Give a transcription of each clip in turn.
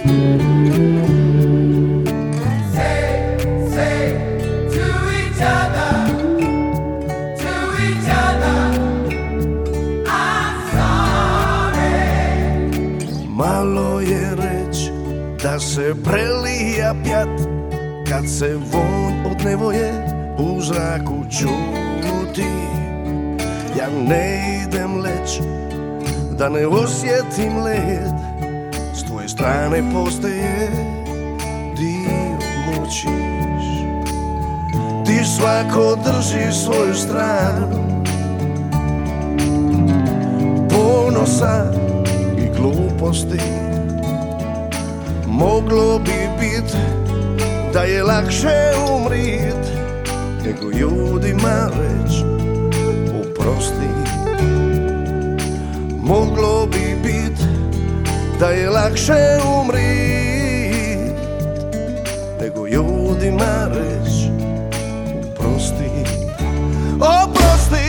Malo je reć da se prelija pjat kad se vonj od nevoje u zraku čuti. Ja ne idem leć da ne osjetim led, s tvoje strane postaje dio moćiš. Ti svako drži svoju stranu ponosa i gluposti. Moglo bi bit da je lakše umrit nego ljudima reć oprosti. Moglo bi bit da je lakše umrit nego ljudima reć oprosti. Oprosti.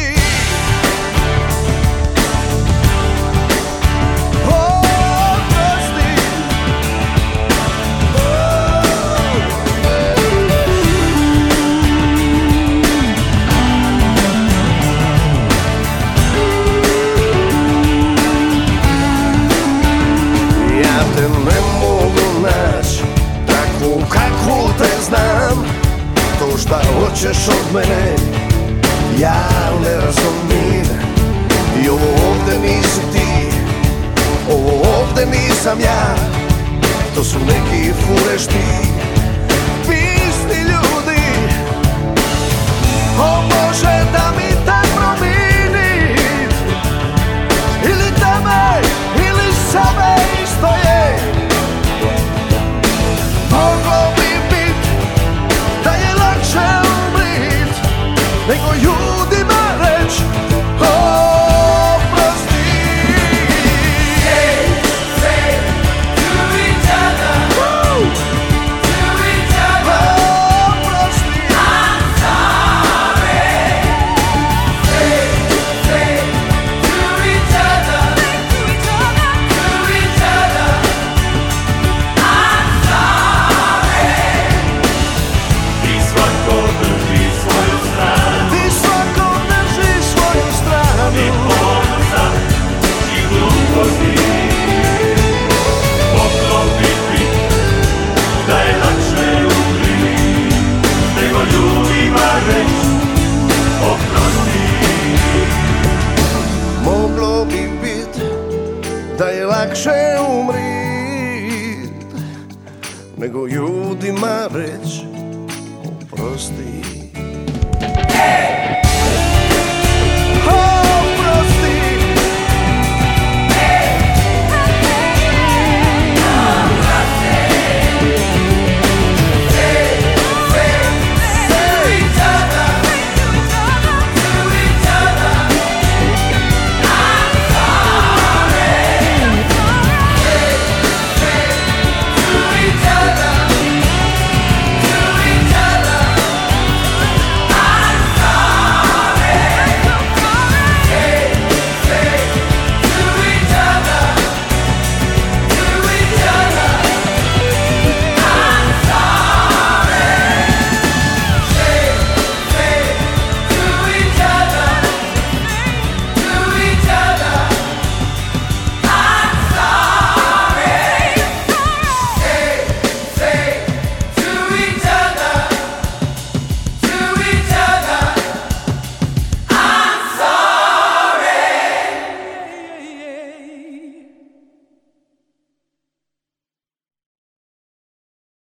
Kako te znam, to šta hoćeš od mene ja ne razumim. I ovo ovde nisi ti, ovo ovde nisam ja, to su neki furešti, pisni ljudi. O Bože, da mi tak promijenit, ili tebe, ili sebe isto je. Moglo bi bit da je lakše umrit nego ljudima reć oprosti. Say, say to each other, to each other, Oprosti. I'm sorry. Say, say to each other, to each other, I'm sorry. I svako drži svoju stranu, Ti svako drži svoju stranu i ponosa i gluposti. Moglo bi bit da je lakše umrit nego ljudima reć oprosti. Moglo bi bit da je lakše umrit nego ljudima reć oprosti.